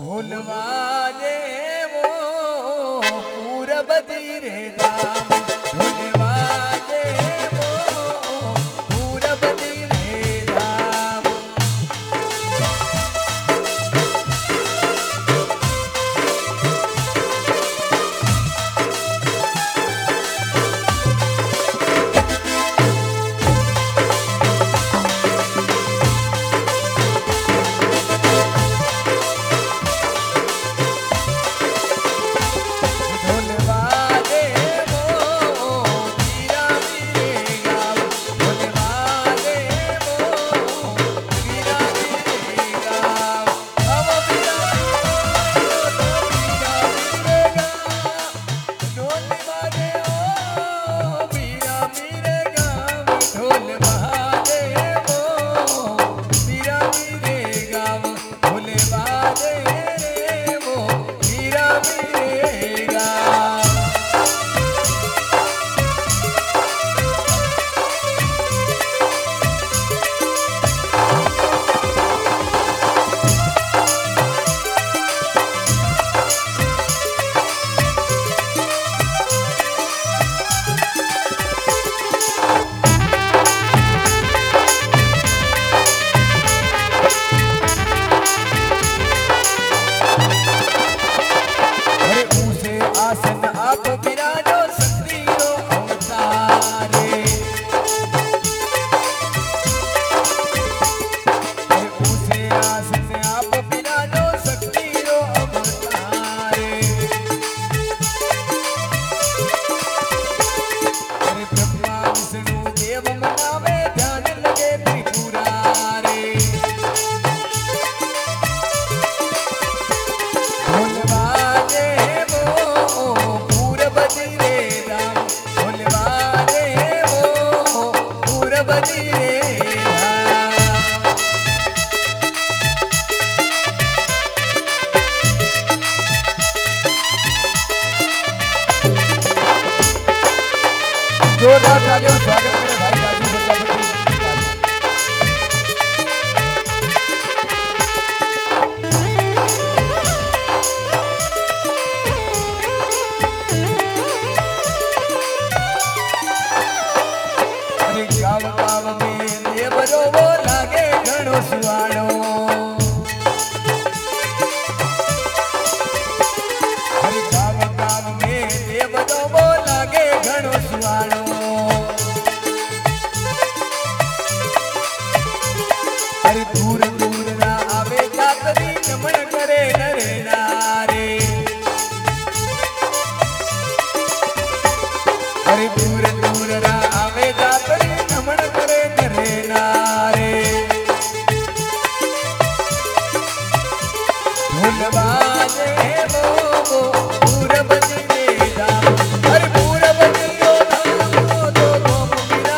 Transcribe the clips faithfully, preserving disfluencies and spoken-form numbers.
ढोलवाले वो पूरब धीरे धाम ढोलवाले वो पूरब धीरे धाम जोरदार तालियों से स्वागत करें भाई राजू अरे गाँव गाँव में ये बरो वो लागे घणो सुहानो अरे गाँव गाँव में ये बरो वो लागे घणो सुहानो अरे दूर दूर ना आवे कातरी नमन करे नरे नारे अरे दूर दूर ना आवे कातरी नमन करे नरे नारे ढोलवाले वो पूरब धीरे धाम अरे पूरब धीरे धाम तो घूम बिना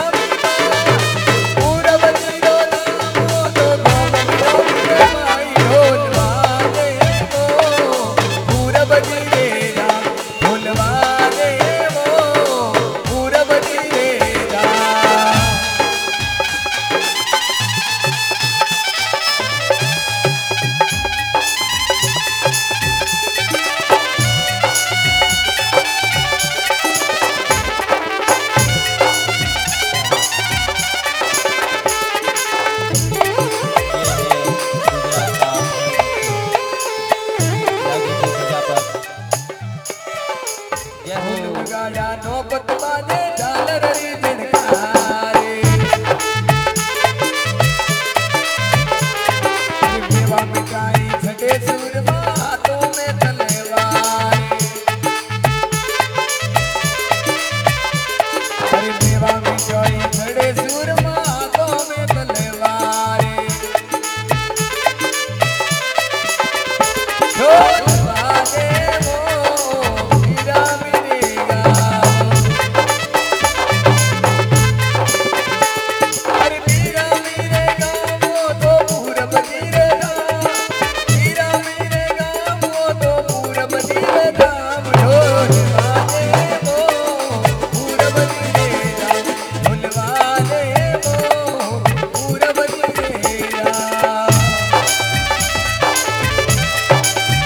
पूरब धीरे धाम तो घूम बिना भाई ढोलवाले वो पूरब धीरे धाम ढोलवाले वो पूरब धीरे धाम गाड़ा नौबत बाजे झालर री झनकारे मेवा मिठाई छठे सूरमा हाथों में तलवार अरे मेवा मिठाई छठे सूरमा हाथों में तलवार ढोलवाले वो हीरा मिलेगा अरे हीरा मिलेगा वो तो पूरब धीरे धाम हीरा मिलेगा वो तो पूरब धीरे धाम ढोलवाले वो पूरब धीरे धाम ढोलवाले वो पूरब धीरे धाम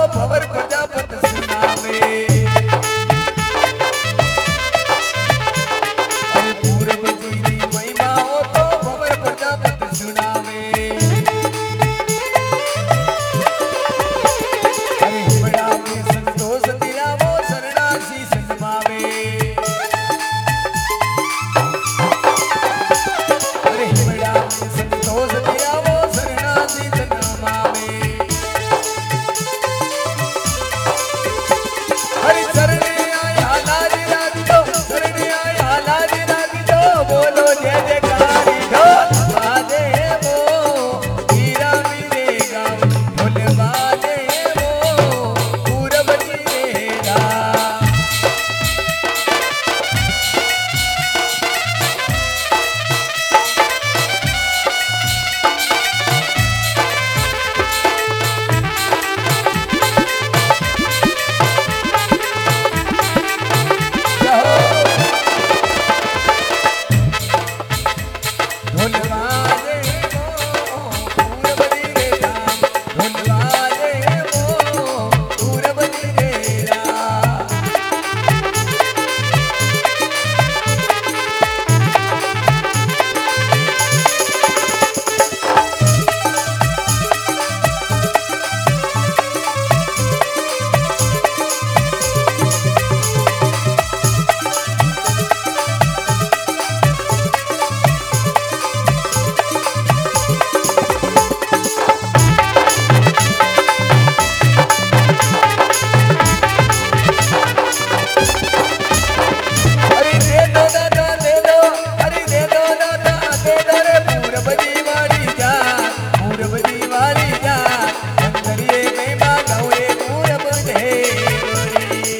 भवर प्रजापत सुनावे अरे पूरब जी री महिमा हो तो भवर प्रजापत सुनावे अरे हिमड़ा में संतोष दिलावो शरणासी सनमावे अरे हिमड़ा में संतोष दिलावो शरणासी सनमावे हरि चरणे आया लाज राग दो चरणे आया लाज राग दो बोलो जय जयकारी ढोल बाजे वो हीरा मेरे गाँव ढोल बाजे वो पूरब मेरा ढोल बाजे वो पूरब मेरा ढोल बाजे वो पूरब मेरा अरे दे दो दादा दे दो अरे दे दो दादा दे दो रे पूरब जी वाली जा पूरब जी वाली जा अंदर ये महिमा गौरे पूरब देवरी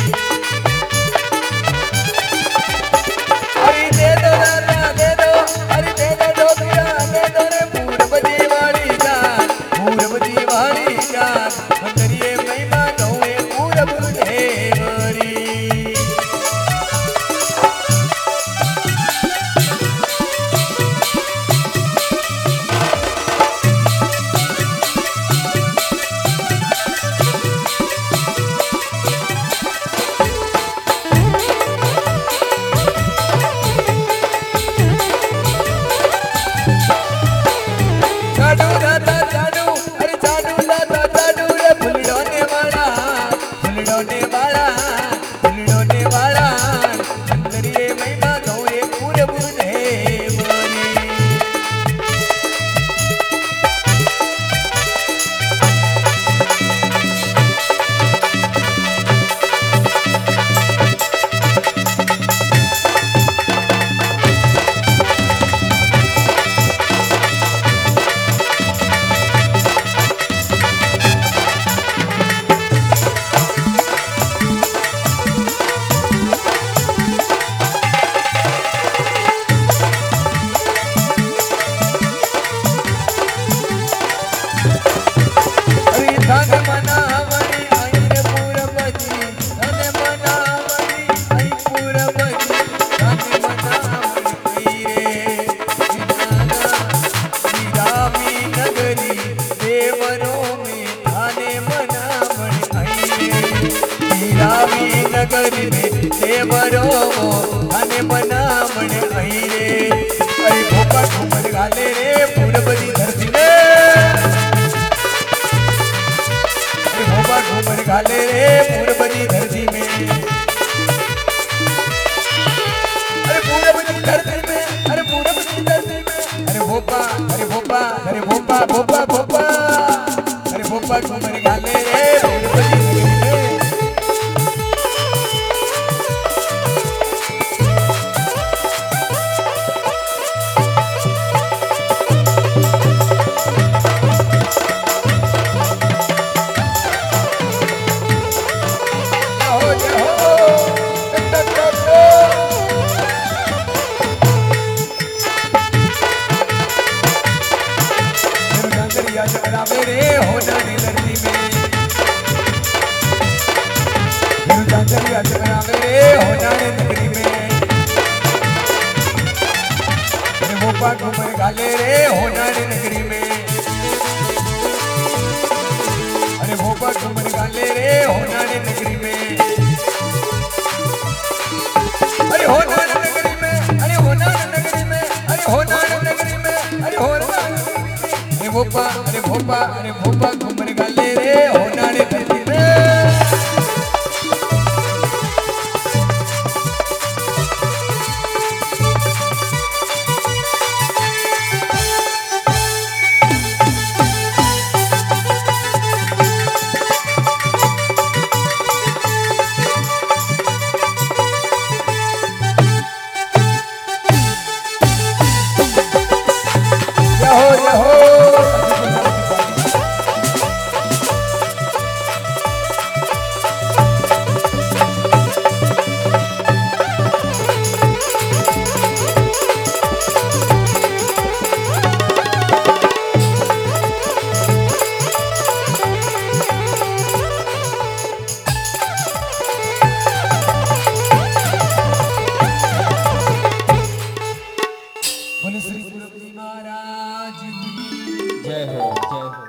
अरे दे दो दादा दे दो अरे दे दो डोबिया दे दो रे पूरब जी वाली जा पूरब जी वाली जा अंदर ये महिमा गौरे पूरब देवरी चाडू दादा चाडू अरे चाडू दादा चाडू रे फुलडोने वाला फुलडोने वाला फुलडोने वाला अंदर ये महिमा गौरे पूरब देवरी अरे धन मनावरी आई रे पूरब जी धन मनावरी आई पूरब जी धन मनावरी रे हीरामी नगरी देवरों में थाने मनावरी आई रे हीरामी नगरी में देवरों थाने मनावरी आई रे अरे भोपा घूमर गाले रे पूरब जी धरती में भोपा घूमर गाले रे पूरब जी धरती में अरे पूरब जी धरती में अरे पूरब जी धरती में अरे भोपा अरे भोपा अरे भोपा भोपा भोपा अरे भोपा घूमर गाले रे पूरब जी धरती में जगरावे रे होना नी धरती में जगरावे रे